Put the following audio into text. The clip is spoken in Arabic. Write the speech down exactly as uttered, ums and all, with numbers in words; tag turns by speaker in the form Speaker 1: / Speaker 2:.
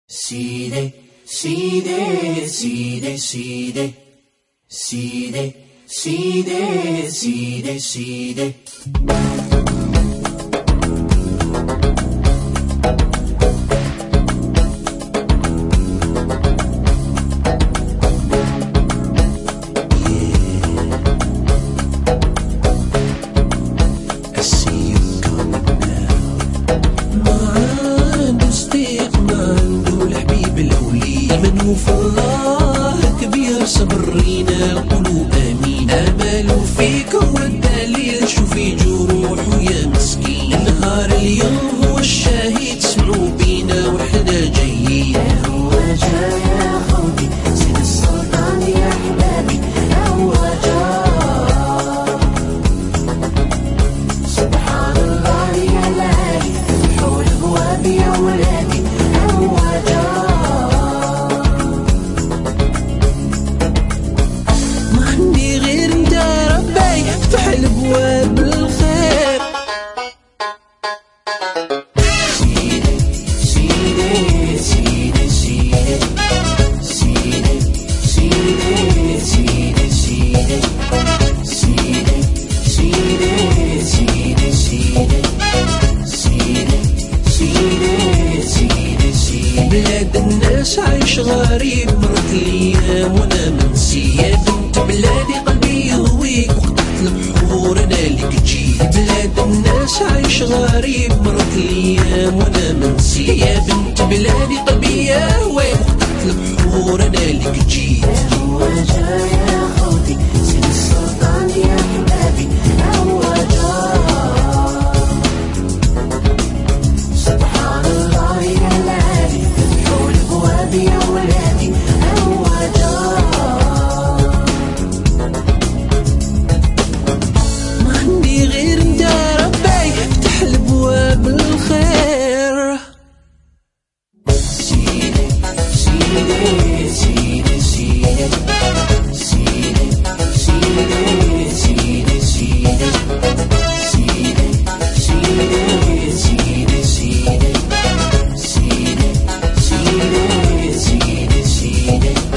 Speaker 1: Side, side, side, side, side, side, side, side.
Speaker 2: فالله كبير صبرينا القلوب امين امل فيك هو الدليل شوفي جروحه يا مسكين نهار اليوم هو الشهيد سمعوا بينا وحنا جايين
Speaker 1: هو جا يا خوتي سيد السلطان يا حبابي هو جا سبحان الله يا لالي فتحوا الابواب يا ولادي هو جا
Speaker 2: الابواب بالخير
Speaker 1: سيدي سيدي سيدي سيدي سيدي سيدي سيدي سيدي سيدي سيدي سيدي سيدي سيدي سيدي سيدي
Speaker 2: بلاد الناس عايش غريب مرت الايام وانا منسي يا بنت بلادي قلبي يهويك البحور انا لك جيت بلاد الناس عايش غريب مرت الايام وانا منسي يا بنت بلادي قلبي يهوى وقت البحور انا لك جيت
Speaker 1: هو جا يا خوتي سيد السلطان يا حبابي هو جا سبحان الله يا لالي فتحوا الابواب يا ولادي هو جا
Speaker 2: بالخير
Speaker 1: سيدي سيدي سيدي سيدي سيدي سيدي سيدي سيدي سيدي سيدي سيدي سيدي سيدي سيدي سيدي سيدي